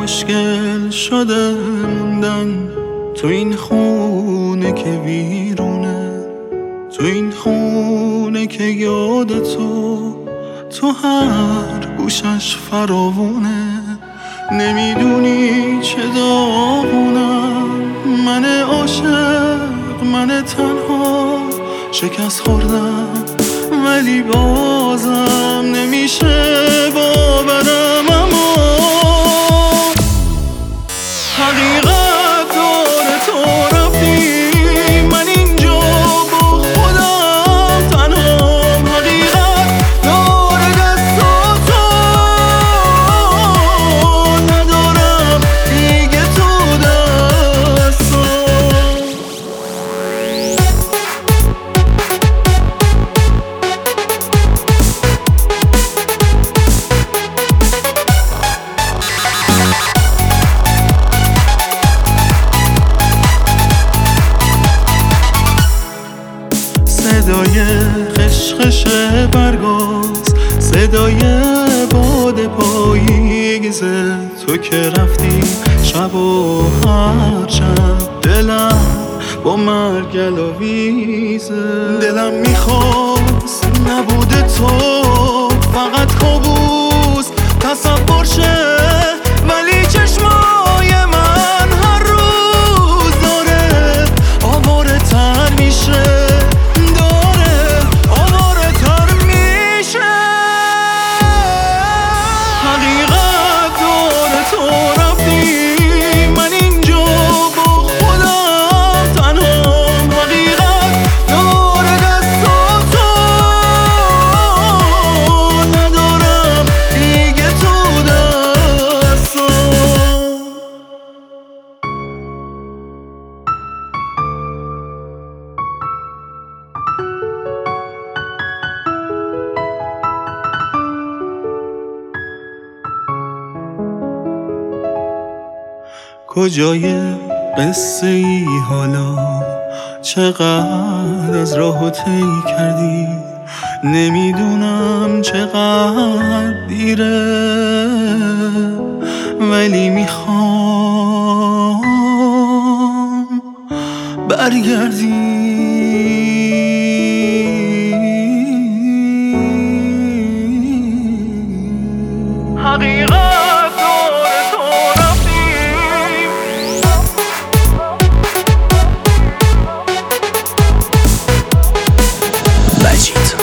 خوشگل شده موندن تو این خونه که ویرونه، تو این خونه که یاد تو هر گوشش فراوونه. نمیدونی چه داغونم، من عاشق، من تنها شکست خوردم، ولی بازم نمیشه باورم. اما حقیقت داره تو رفتی، من اینجا با خودم تنهام. حقیقت داره دستاتو، ندارم دیگه تو دستام. صدای خشخش برگاز، صدای باد پاییزه، تو که رفتی شب و هر شب دلم با مرگ آویزه. دلم میخواست نبوده تو فقط کابوس تصور شه، ولی چشمای من هر روز داره آواره تر میشه. کجای قصه ای حالا، چقدر از راهو طی کردی، نمیدونم چقدر دیره، ولی میخوام برگردی. حقیقت داره تو رفتی، مجید